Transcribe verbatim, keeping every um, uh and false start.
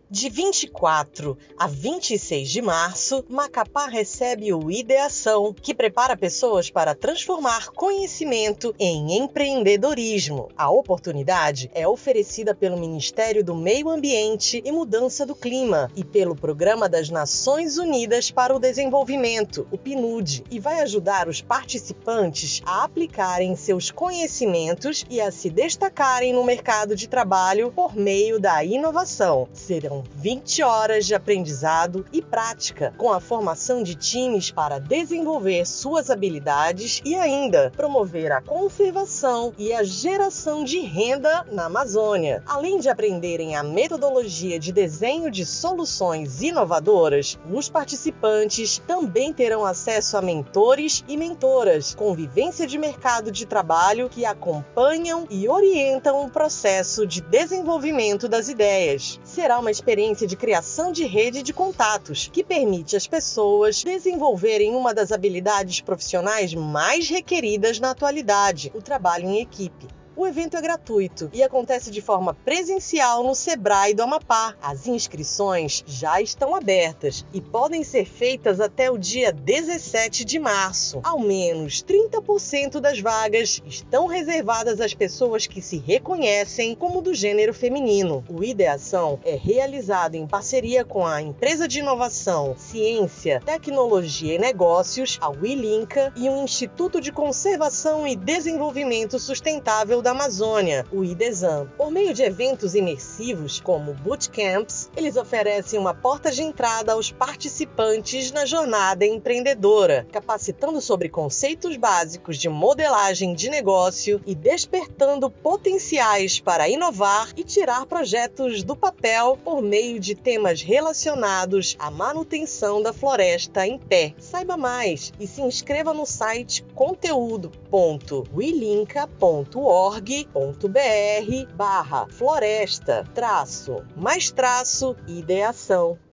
De vinte e quatro a vinte e seis de março, Macapá recebe o Ideação, que prepara pessoas para transformar conhecimento em empreendedorismo. A oportunidade é oferecida pelo Ministério do Meio Ambiente e Mudança do Clima e pelo Programa das Nações Unidas para o Desenvolvimento, o P N U D, e vai ajudar os participantes a aplicarem seus conhecimentos e a se destacarem no mercado de trabalho por meio da inovação. Serão vinte horas de aprendizado e prática, com a formação de times para desenvolver suas habilidades e ainda promover a conservação e a geração de renda na Amazônia. Além de aprenderem a metodologia de desenho de soluções inovadoras, os participantes também terão acesso a mentores e mentoras com vivência de mercado de trabalho que acompanham e orientam o processo de desenvolvimento das ideias. Será uma experiência de criação de rede de contatos, que permite às pessoas desenvolverem uma das habilidades profissionais mais requeridas na atualidade, o trabalho em equipe. O evento é gratuito e acontece de forma presencial no Sebrae do Amapá. As inscrições já estão abertas e podem ser feitas até o dia dezessete de março. Ao menos trinta por cento das vagas estão reservadas às pessoas que se reconhecem como do gênero feminino. O Ideação é realizado em parceria com a Empresa de Inovação, Ciência, Tecnologia e Negócios, a Wilinca, e o Instituto de Conservação e Desenvolvimento Sustentável da Amazônia, o IDESAM. Por meio de eventos imersivos, como bootcamps, eles oferecem uma porta de entrada aos participantes na jornada empreendedora, capacitando sobre conceitos básicos de modelagem de negócio e despertando potenciais para inovar e tirar projetos do papel por meio de temas relacionados à manutenção da floresta em pé. Saiba mais e se inscreva no site conteúdo ponto wilinca ponto org ponto br barra floresta traço mais traço ideação.